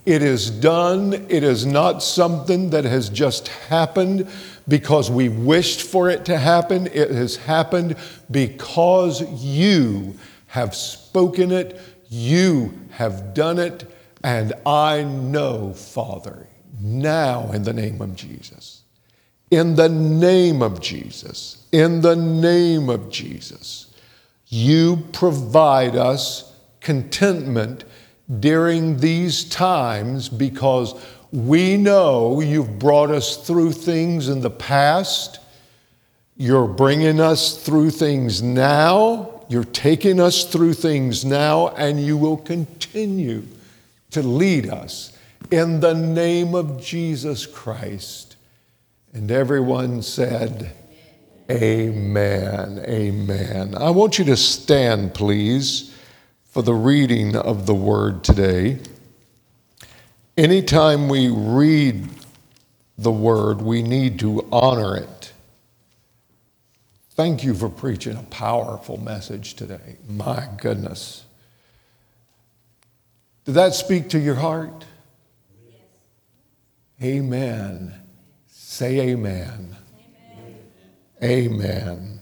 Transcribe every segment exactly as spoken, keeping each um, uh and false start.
It is done. It is not something that has just happened because we wished for it to happen. It has happened because you have spoken it, you have done it, and I know, Father, now in the name of Jesus, in the name of Jesus, in the name of Jesus, you provide us contentment during these times because we know you've brought us through things in the past. You're bringing us through things now. You're taking us through things now, and you will continue to lead us in the name of Jesus Christ. And everyone said, amen, amen. I want you to stand, please, for the reading of the word today. Anytime we read the word, we need to honor it. Thank you for preaching a powerful message today. My goodness. Did that speak to your heart? Yes. Amen. Say amen. Amen. Amen.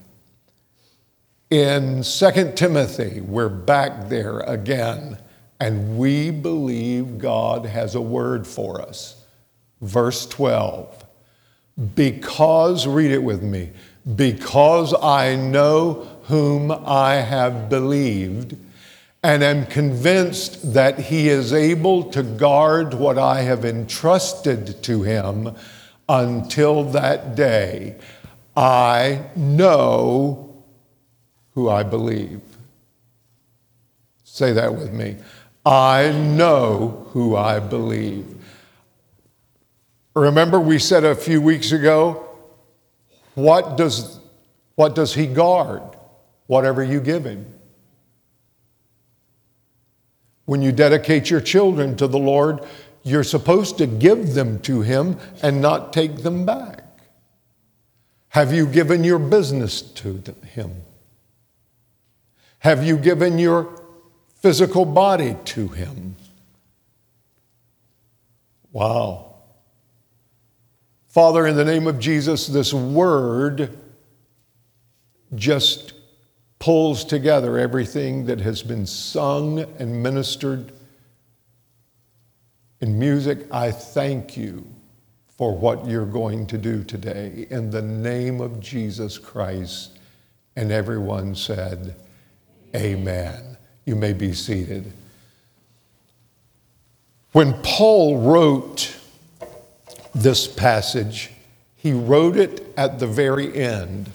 In Second Timothy, we're back there again, and we believe God has a word for us. Verse twelve. Because, read it with me, because I know whom I have believed, and am convinced that he is able to guard what I have entrusted to him until that day. I know who I believe. Say that with me. I know who I believe. Remember we said a few weeks ago, what does, what does he guard? Whatever you give him. When you dedicate your children to the Lord, you're supposed to give them to him and not take them back. Have you given your business to him? Have you given your physical body to him? Wow. Father, in the name of Jesus, this word just pulls together everything that has been sung and ministered in music. I thank you for what you're going to do today in the name of Jesus Christ. And everyone said, amen. You may be seated. When Paul wrote this passage, he wrote it at the very end.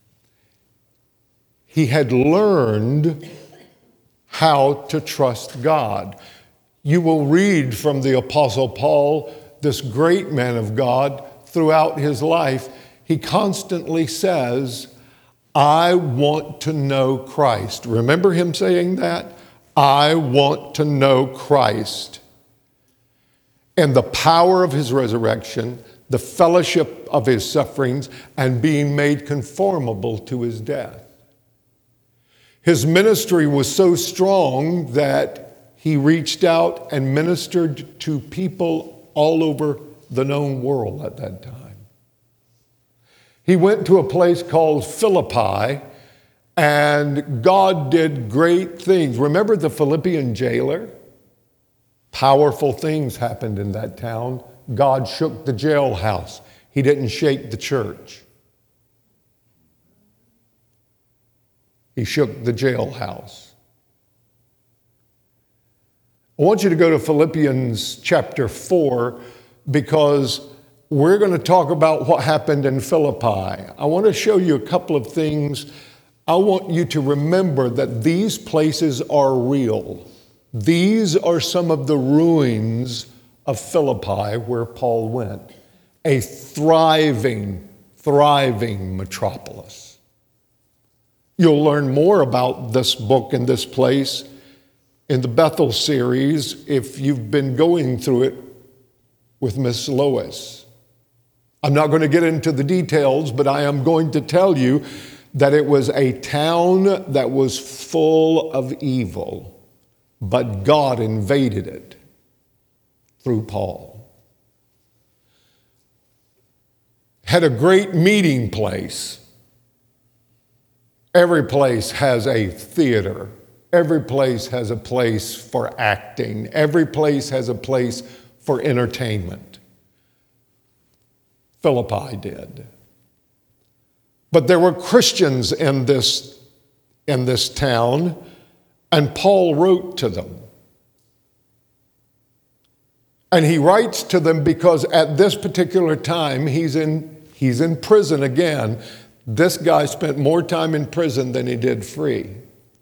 He had learned how to trust God. You will read from the Apostle Paul, this great man of God, throughout his life. He constantly says, I want to know Christ. Remember him saying that? I want to know Christ. And the power of his resurrection, the fellowship of his sufferings, and being made conformable to his death. His ministry was so strong that he reached out and ministered to people all over the known world at that time. He went to a place called Philippi, and God did great things. Remember the Philippian jailer? Powerful things happened in that town. God shook the jailhouse. He didn't shake the church. He shook the jailhouse. I want you to go to Philippians chapter four because we're going to talk about what happened in Philippi. I want to show you a couple of things. I want you to remember that these places are real. These are some of the ruins of Philippi where Paul went. A thriving, thriving metropolis. You'll learn more about this book and this place in the Bethel series if you've been going through it with Miss Lois. I'm not going to get into the details, but I am going to tell you that it was a town that was full of evil, but God invaded it. through Paul. Had a great meeting place. Every place has a theater. Every place has a place for acting. Every place has a place for entertainment. Philippi did. But there were Christians in this, in this town, and Paul wrote to them. And he writes to them because at this particular time, he's in, he's in prison again. This guy spent more time in prison than he did free.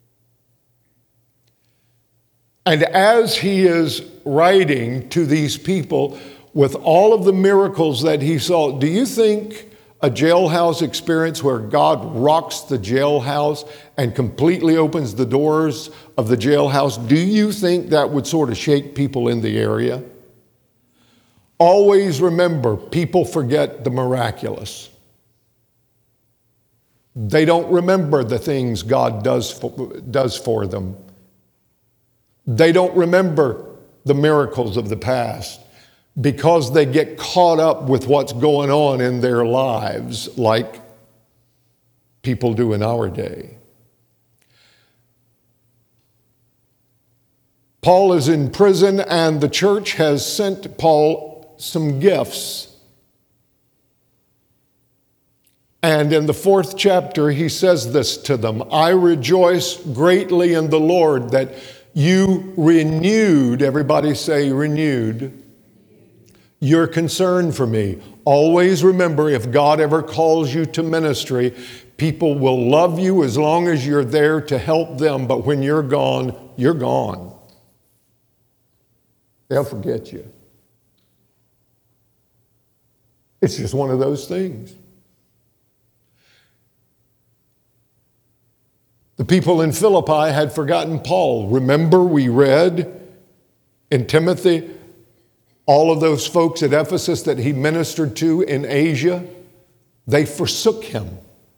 And as he is writing to these people with all of the miracles that he saw, do you think a jailhouse experience where God rocks the jailhouse and completely opens the doors of the jailhouse, do you think that would sort of shake people in the area? Always remember, people forget the miraculous. They don't remember the things God does for, does for them. They don't remember the miracles of the past because they get caught up with what's going on in their lives like people do in our day. Paul is in prison, and the church has sent Paul some gifts. And in the fourth chapter, he says this to them: I rejoice greatly in the Lord that you renewed, everybody say renewed, your concern for me. Always remember, if God ever calls you to ministry, people will love you as long as you're there to help them, but when you're gone, you're gone. They'll forget you. It's just one of those things. The people in Philippi had forgotten Paul. Remember, we read in Timothy, all of those folks at Ephesus that he ministered to in Asia, they forsook him.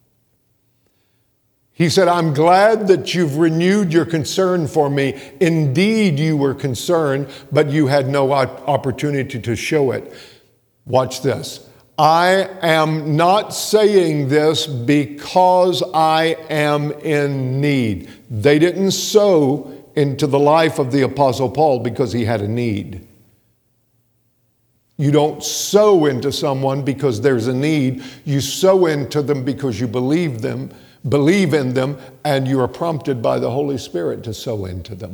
He said, I'm glad that you've renewed your concern for me. Indeed, you were concerned, but you had no opportunity to show it. Watch this. I am not saying this because I am in need. They didn't sow into the life of the Apostle Paul because he had a need. You don't sow into someone because there's a need. You sow into them because you believe them, believe in them, and you are prompted by the Holy Spirit to sow into them.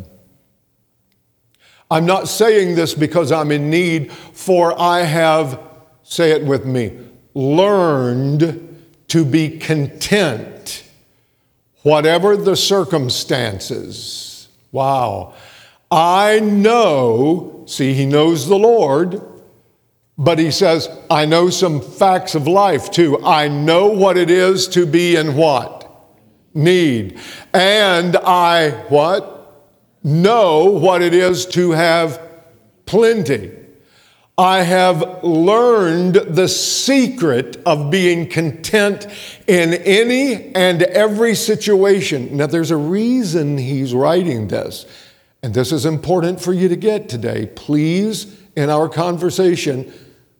I'm not saying this because I'm in need, for I have, say it with me, learned to be content, whatever the circumstances. Wow. I know, see, he knows the Lord, but he says, I know some facts of life too. I know what it is to be in what? Need. And I, what? Know what it is to have plenty. I have learned the secret of being content in any and every situation. Now, there's a reason he's writing this, and this is important for you to get today. Please, in our conversation,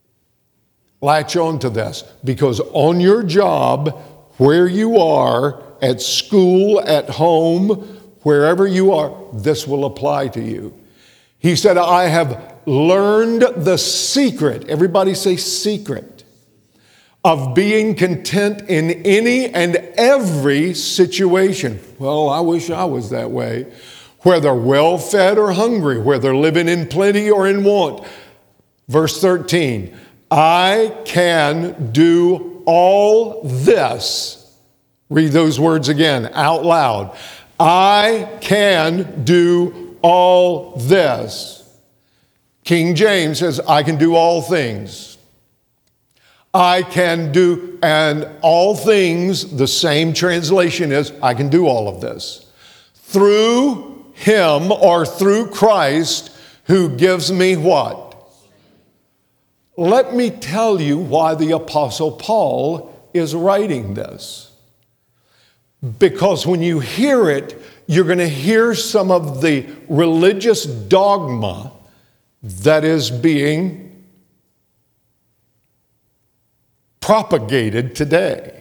latch on to this, because on your job, where you are, at school, at home, wherever you are, this will apply to you. He said, I have learned the secret, everybody say secret, of being content in any and every situation. Well, I wish I was that way. Whether well-fed or hungry, whether living in plenty or in want. Verse thirteen, I can do all this. Read those words again out loud. I can do all this. King James says, I can do all things. I can do, and all things, the same translation is, I can do all of this. Through him or through Christ who gives me what? Let me tell you why the Apostle Paul is writing this. Because when you hear it, you're going to hear some of the religious dogma that is being propagated today.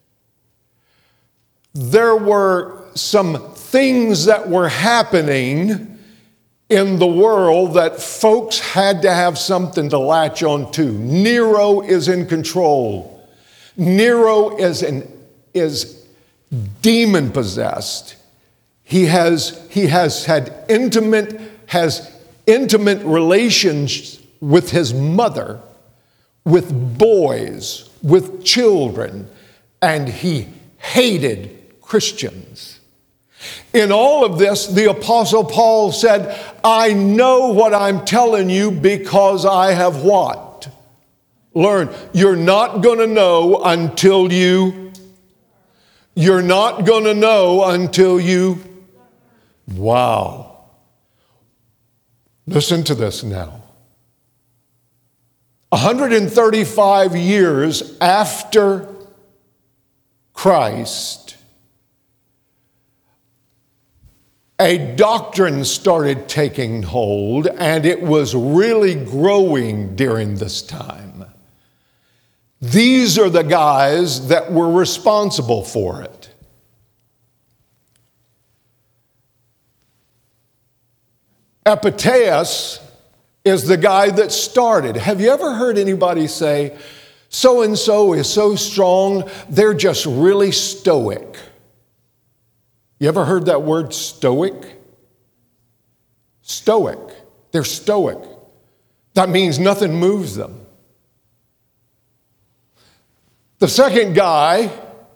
There were some things that were happening in the world that folks had to have something to latch on to. Nero is in control. Nero is an, is demon possessed. He has, he has had intimate, has intimate relations with his mother, with boys, with children, and he hated Christians. In all of this, the Apostle Paul said, I know what I'm telling you because I have what? Learned. You're not going to know until you, you're not going to know until you, wow. Listen to this now. one hundred thirty-five years after Christ, a doctrine started taking hold, and it was really growing during this time. These are the guys that were responsible for it. Epictetus is the guy that started. Have you ever heard anybody say, so-and-so is so strong, they're just really stoic? You ever heard that word stoic? Stoic. They're stoic. That means nothing moves them. The second guy,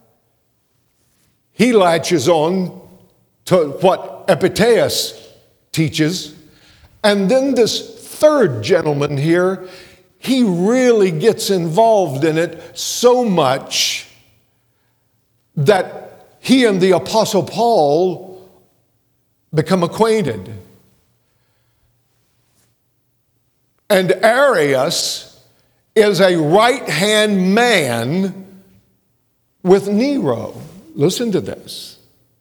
he latches on to what Epictetus teaches. And then this third gentleman here, he really gets involved in it so much that he and the Apostle Paul become acquainted. And Arius is a right-hand man with Nero. Listen to this.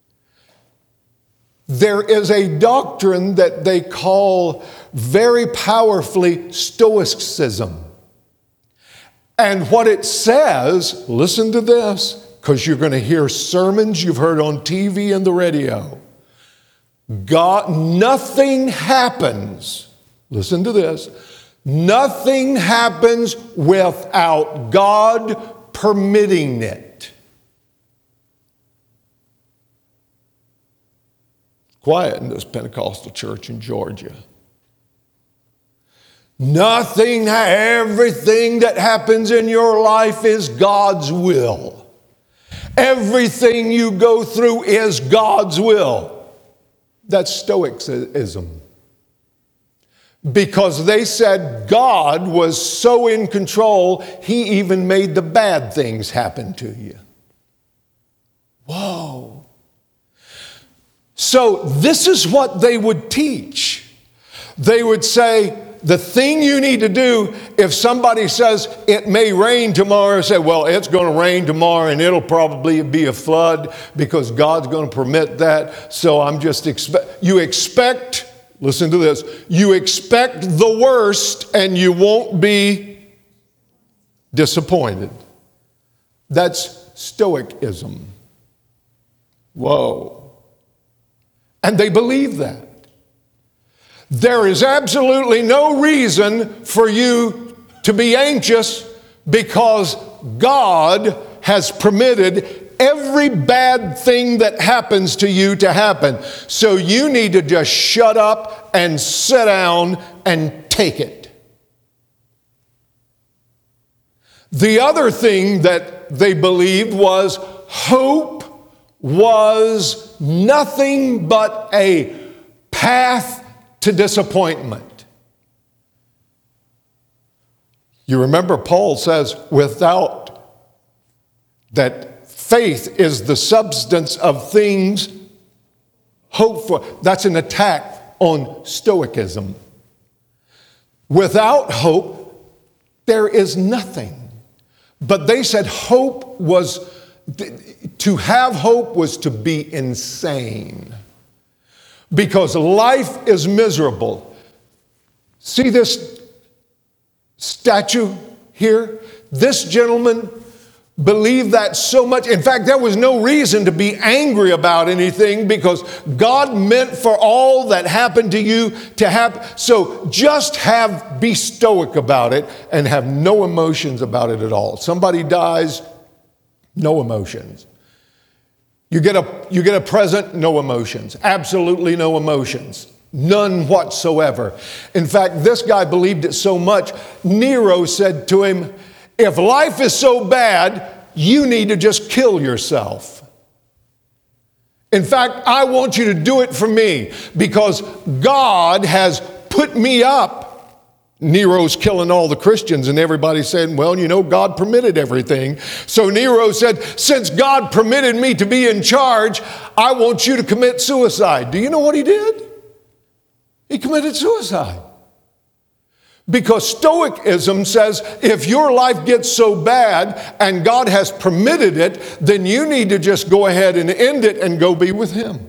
There is a doctrine that they call very powerfully Stoicism. And what it says, listen to this, because you're going to hear sermons you've heard on T V and the radio. God, nothing happens, listen to this, nothing happens without God permitting it. Quiet in this Pentecostal church in Georgia. Nothing, everything that happens in your life is God's will. Everything you go through is God's will. That's Stoicism. Because they said God was so in control, he even made the bad things happen to you. Whoa. So this is what they would teach. They would say, the thing you need to do, if somebody says it may rain tomorrow, say, well, it's going to rain tomorrow and it'll probably be a flood because God's going to permit that. So I'm just expect, you expect, listen to this, you expect the worst and you won't be disappointed. That's Stoicism. Whoa. And they believe that. There is absolutely no reason for you to be anxious because God has permitted every bad thing that happens to you to happen. So you need to just shut up and sit down and take it. The other thing that they believed was hope was nothing but a path to disappointment. You remember Paul says, without that faith is the substance of things hoped for. That's an attack on Stoicism. Without hope, there is nothing. But they said hope was, to have hope was to be insane. Because life is miserable. See this statue here? This gentleman believed that so much. In fact, there was no reason to be angry about anything because God meant for all that happened to you to happen. So just have, be stoic about it and have no emotions about it at all. Somebody dies, no emotions. You get a, you get a present, no emotions. Absolutely no emotions. None whatsoever. In fact, this guy believed it so much, Nero said to him, if life is so bad, you need to just kill yourself. In fact, I want you to do it for me because God has put me up. Nero's killing all the Christians and everybody's saying, well, you know, God permitted everything. So Nero said, since God permitted me to be in charge, I want you to commit suicide. Do you know what he did? He committed suicide. Because Stoicism says if your life gets so bad and God has permitted it, then you need to just go ahead and end it and go be with Him.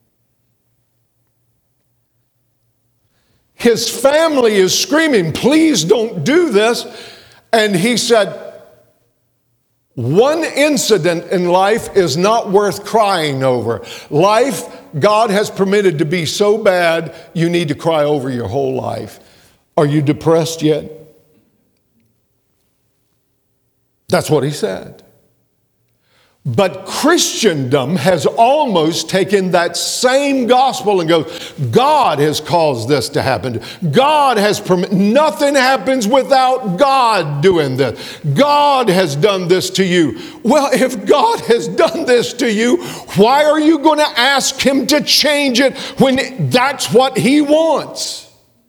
His family is screaming, please don't do this. And he said, one incident in life is not worth crying over. Life, God has permitted to be so bad, you need to cry over your whole life. Are you depressed yet? That's what he said. But Christendom has almost taken that same gospel and goes, God has caused this to happen. God has permitted. Nothing happens without God doing this. God has done this to you. Well, if God has done this to you, why are you going to ask Him to change it when that's what He wants?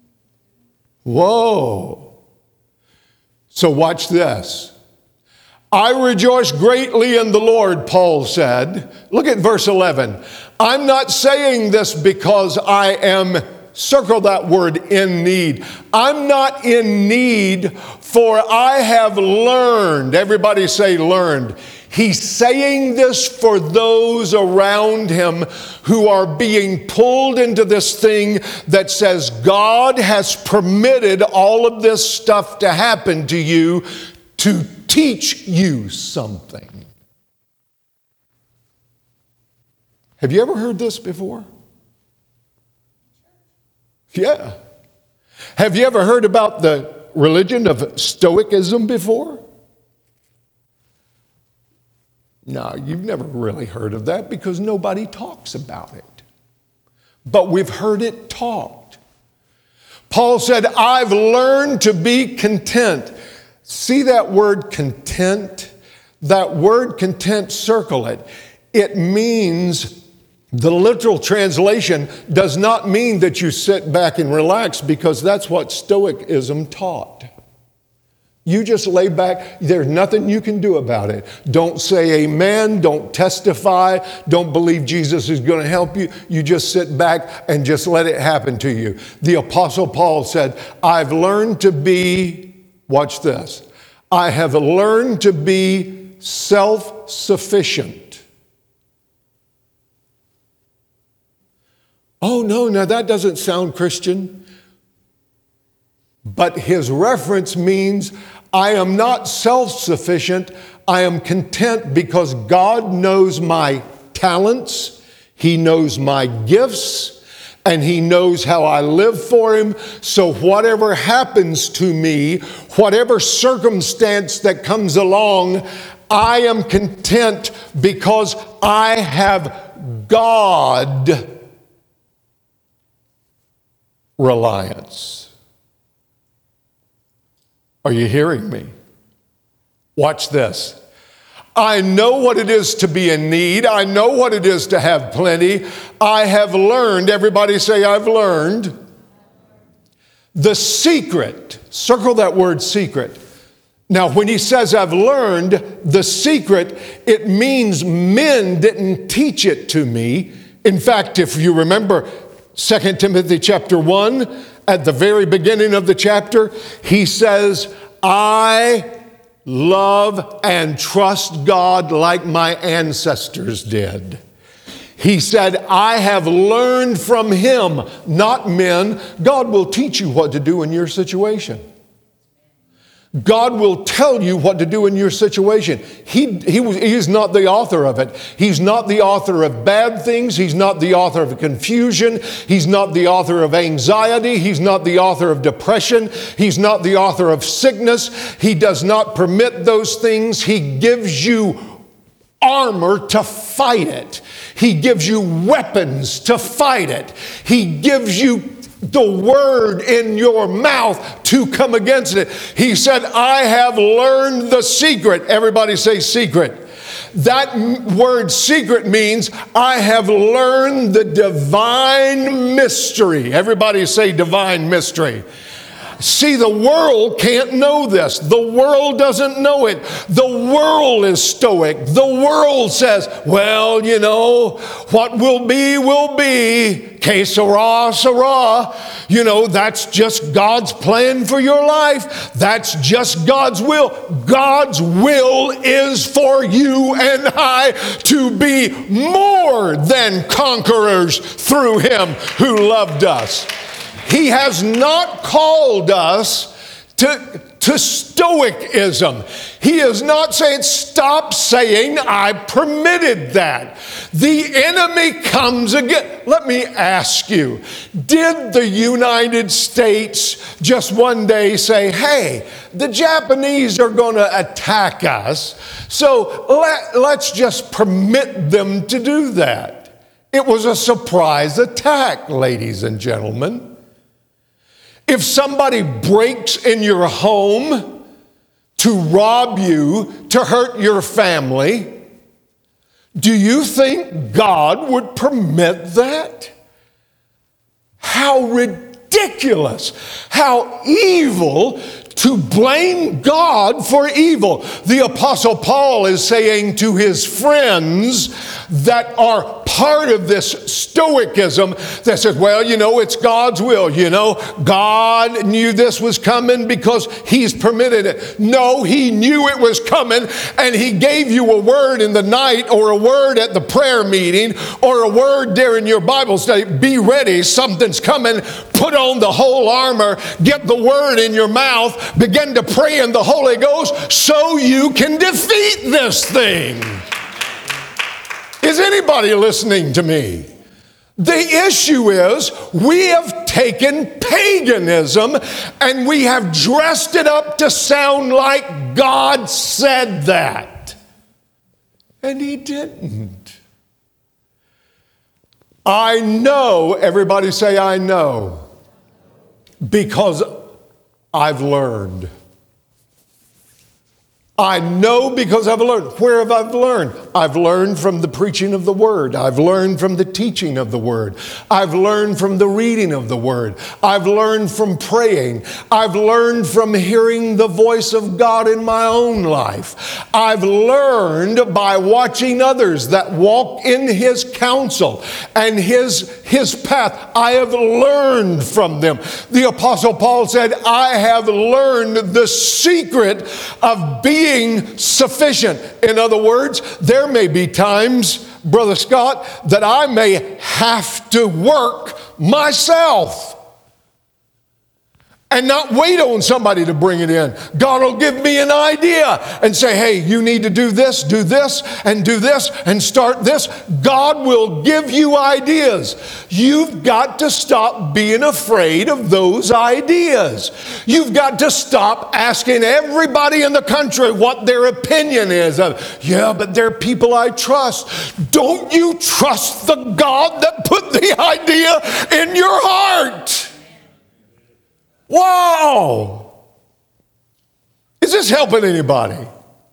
Whoa. So watch this. I rejoice greatly in the Lord, Paul said. Look at verse eleven. I'm not saying this because I am, circle that word, in need. I'm not in need, for I have learned. Everybody say learned. He's saying this for those around him who are being pulled into this thing that says God has permitted all of this stuff to happen to you to teach you something. Have you ever heard this before? Yeah. Have you ever heard about the religion of Stoicism before? No, you've never really heard of that because nobody talks about it. But we've heard it talked. Paul said, I've learned to be content. See that word content? That word content, circle it. It means, the literal translation does not mean that you sit back and relax because that's what Stoicism taught. You just lay back. There's nothing you can do about it. Don't say amen. Don't testify. Don't believe Jesus is going to help you. You just sit back and just let it happen to you. The Apostle Paul said, I've learned to be, watch this, I have learned to be self-sufficient. Oh, no, now that doesn't sound Christian. But his reference means I am not self-sufficient. I am content because God knows my talents. He knows my gifts. And He knows how I live for Him. So whatever happens to me, whatever circumstance that comes along, I am content because I have God reliance. Are you hearing me? Watch this. I know what it is to be in need. I know what it is to have plenty. I have learned, everybody say, I've learned the secret. Circle that word secret. Now, when he says I've learned the secret, it means men didn't teach it to me. In fact, if you remember Second Timothy chapter one, at the very beginning of the chapter, he says, I love and trust God like my ancestors did. He said, I have learned from him, not men. God will teach you what to do in your situation. God will tell you what to do in your situation. He, he, was, he is not the author of it. He's not the author of bad things. He's not the author of confusion. He's not the author of anxiety. He's not the author of depression. He's not the author of sickness. He does not permit those things. He gives you armor to fight it. He gives you weapons to fight it. He gives you the word in your mouth to come against it. He said, I have learned the secret. Everybody say secret. That word secret means I have learned the divine mystery. Everybody say divine mystery. See, the world can't know this. The world doesn't know it. The world is stoic. The world says, well, you know, what will be, will be. Que sera, sera. You know, that's just God's plan for your life. That's just God's will. God's will is for you and I to be more than conquerors through him who loved us. He has not called us to, to stoicism. He is not saying, stop saying, I permitted that. The enemy comes again. Let me ask you, did the United States just one day say, hey, the Japanese are going to attack us, so let, let's just permit them to do that? It was a surprise attack, ladies and gentlemen. If somebody breaks in your home to rob you, to hurt your family, do you think God would permit that? How ridiculous, how evil to blame God for evil. The Apostle Paul is saying to his friends that are part of this stoicism that says, well, you know, it's God's will. You know, God knew this was coming because he's permitted it. No, he knew it was coming, and he gave you a word in the night or a word at the prayer meeting or a word during your Bible study. Be ready. Something's coming. Put on the whole armor. Get the word in your mouth. Begin to pray in the Holy Ghost so you can defeat this thing. Is anybody listening to me? The issue is we have taken paganism and we have dressed it up to sound like God said that. And he didn't. I know, everybody say I know, because I've learned. I know because I've learned. Where have I learned? I've learned from the preaching of the Word. I've learned from the teaching of the Word. I've learned from the reading of the Word. I've learned from praying. I've learned from hearing the voice of God in my own life. I've learned by watching others that walk in His counsel and His, His path. I have learned from them. The Apostle Paul said, I have learned the secret of being Being sufficient. In other words, there may be times, Brother Scott, that I may have to work myself and not wait on somebody to bring it in. God will give me an idea and say, hey, you need to do this, do this, and do this, and start this. God will give you ideas. You've got to stop being afraid of those ideas. You've got to stop asking everybody in the country what their opinion is. Of, yeah, but they're people I trust. Don't you trust the God that put the idea in your heart? Wow! Is this helping anybody?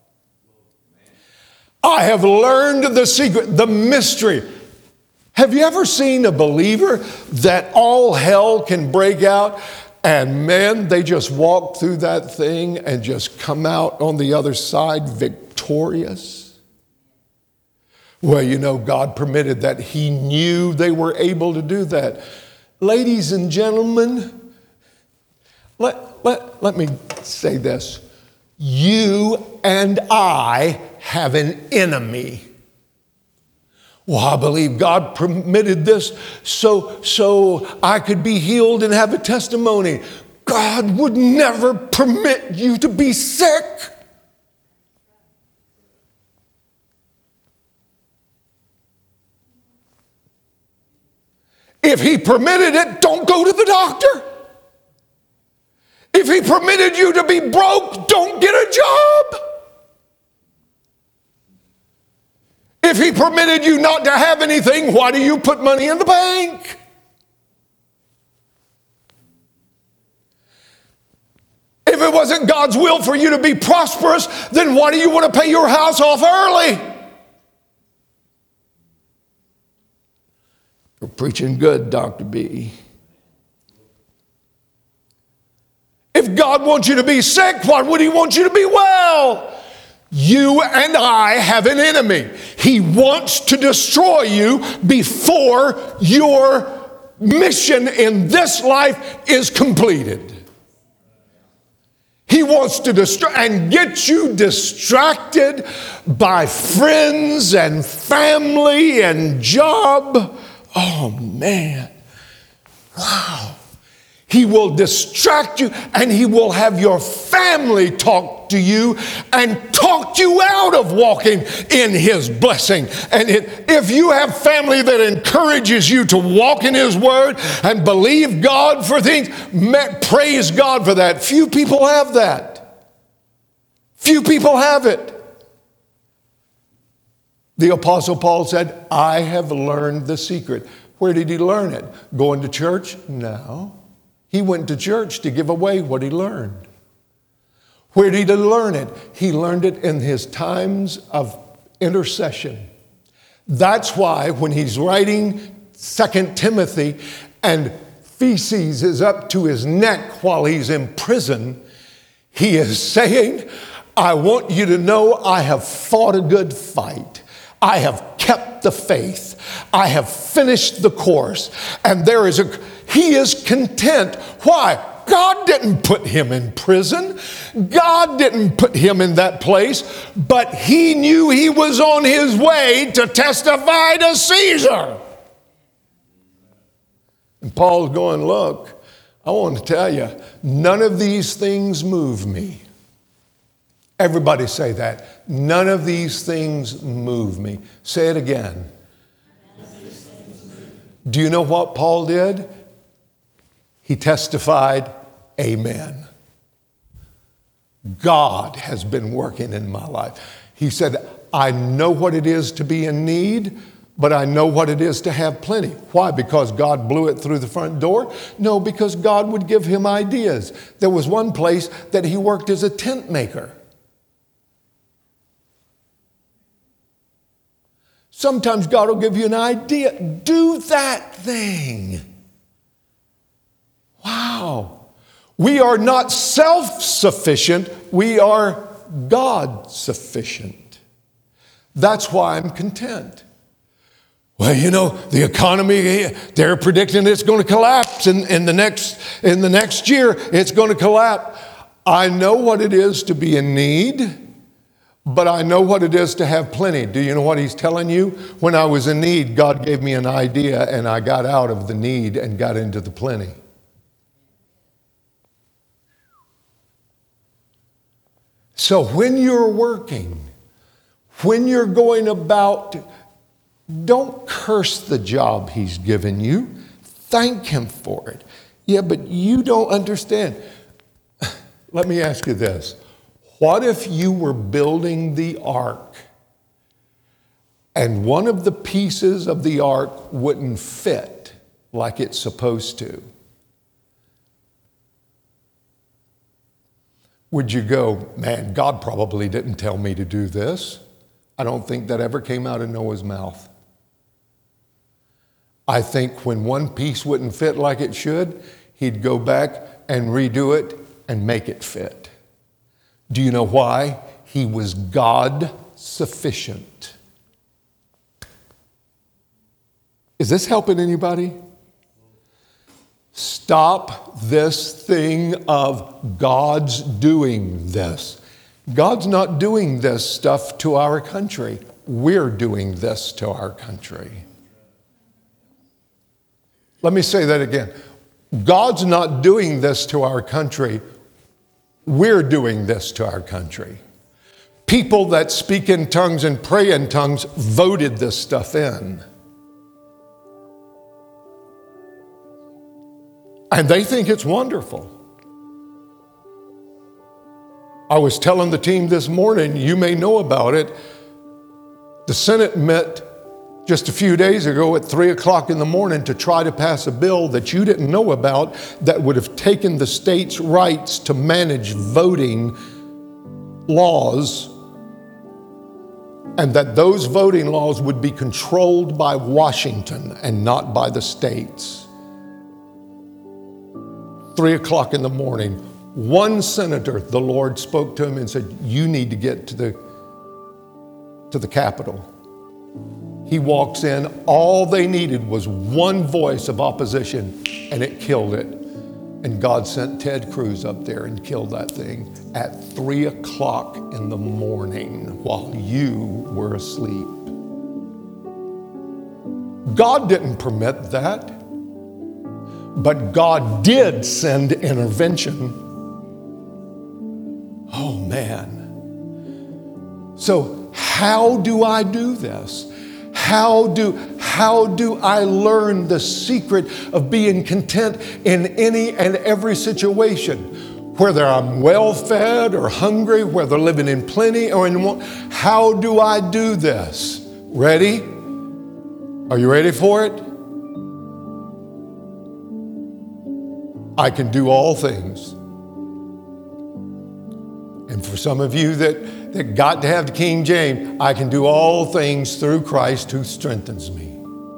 I have learned the secret, the mystery. Have you ever seen a believer that all hell can break out and man, they just walk through that thing and just come out on the other side victorious? Well, you know, God permitted that. He knew they were able to do that. Ladies and gentlemen, Let, let, let me say this. You and I have an enemy. Well, I believe God permitted this so, so I could be healed and have a testimony. God would never permit you to be sick. If he permitted it, don't go to the doctor. If he permitted you to be broke, don't get a job. If he permitted you not to have anything, why do you put money in the bank? If it wasn't God's will for you to be prosperous, then why do you want to pay your house off early? You're preaching good, Doctor B. If God wants you to be sick, why would he want you to be well? You and I have an enemy. He wants to destroy you before your mission in this life is completed. He wants to destroy and get you distracted by friends and family and job. Oh, man. Wow. He will distract you, and he will have your family talk to you and talk you out of walking in his blessing. And it, if you have family that encourages you to walk in his word and believe God for things, praise God for that. Few people have that. Few people have it. The Apostle Paul said, I have learned the secret. Where did he learn it? Going to church? No. He went to church to give away what he learned. Where did he learn it? He learned it in his times of intercession. That's why when he's writing Second Timothy and feces is up to his neck while he's in prison, he is saying, I want you to know I have fought a good fight. I have kept the faith. I have finished the course. And there is a, he is content. Why? God didn't put him in prison. God didn't put him in that place, but he knew he was on his way to testify to Caesar. And Paul's going, look, I want to tell you, none of these things move me. Everybody say that. None of these things move me. Say it again. Do you know what Paul did? He testified, amen. God has been working in my life. He said, I know what it is to be in need, but I know what it is to have plenty. Why? Because God blew it through the front door? No, because God would give him ideas. There was one place that he worked as a tent maker. Sometimes God will give you an idea. Do that thing. Wow. We are not self-sufficient. We are God-sufficient. That's why I'm content. Well, you know, the economy, they're predicting it's going to collapse in, in, the next, in the next year. It's going to collapse. I know what it is to be in need. But I know what it is to have plenty. Do you know what he's telling you? When I was in need, God gave me an idea and I got out of the need and got into the plenty. So when you're working, when you're going about, don't curse the job he's given you. Thank him for it. Yeah, but you don't understand. Let me ask you this. What if you were building the ark and one of the pieces of the ark wouldn't fit like it's supposed to? Would you go, man, God probably didn't tell me to do this? I don't think that ever came out of Noah's mouth. I think when one piece wouldn't fit like it should, he'd go back and redo it and make it fit. Do you know why? He was God sufficient. Is this helping anybody? Stop this thing of God's doing this. God's not doing this stuff to our country. we're doing this to our country. Let me say that again. God's not doing this to our country. We're doing this to our country. People that speak in tongues and pray in tongues voted this stuff in. And they think it's wonderful. I was telling the team this morning, you may know about it, the Senate met just a few days ago at three o'clock in the morning to try to pass a bill that you didn't know about that would have taken the state's rights to manage voting laws, and that those voting laws would be controlled by Washington and not by the states. Three o'clock in the morning, one senator, the Lord spoke to him and said, you need to get to the, to the Capitol. He walks in, all they needed was one voice of opposition, and it killed it. And God sent Ted Cruz up there and killed that thing at three o'clock in the morning while you were asleep. God didn't permit that, but God did send intervention. Oh man. So how do I do this? How do, how do I learn the secret of being content in any and every situation? Whether I'm well-fed or hungry, whether living in plenty or in want, how do I do this? Ready? Are you ready for it? I can do all things. And for some of you that, that got to have the King James, I can do all things through Christ who strengthens me.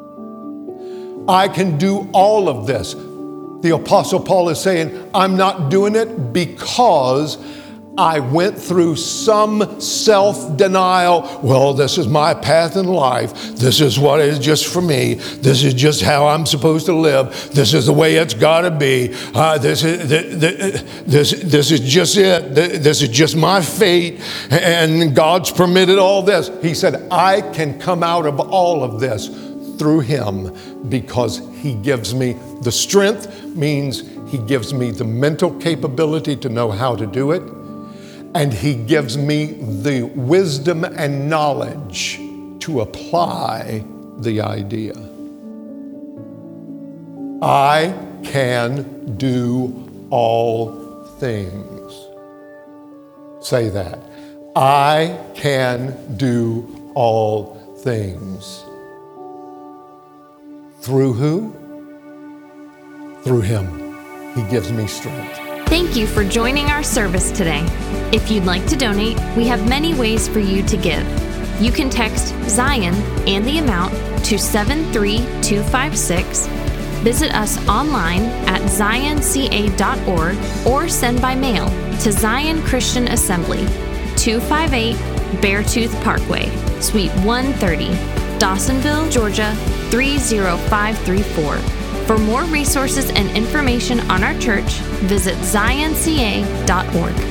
I can do all of this. The Apostle Paul is saying, I'm not doing it because I went through some self-denial. Well, this is my path in life. This is what is just for me. This is just how I'm supposed to live. This is the way it's got to be. Uh, this is this, this this is just it. This is just my fate. And God's permitted all this. He said, I can come out of all of this through Him because He gives me the strength, means He gives me the mental capability to know how to do it. And He gives me the wisdom and knowledge to apply the idea. I can do all things. Say that. I can do all things. Through who? Through Him. He gives me strength. Thank you for joining our service today. If you'd like to donate, we have many ways for you to give. You can text Zion and the amount to seven three two five six, visit us online at zion c a dot org, or send by mail to Zion Christian Assembly, two fifty-eight Beartooth Parkway, Suite one thirty, Dawsonville, Georgia, three zero five three four. For more resources and information on our church, visit zion c a dot org.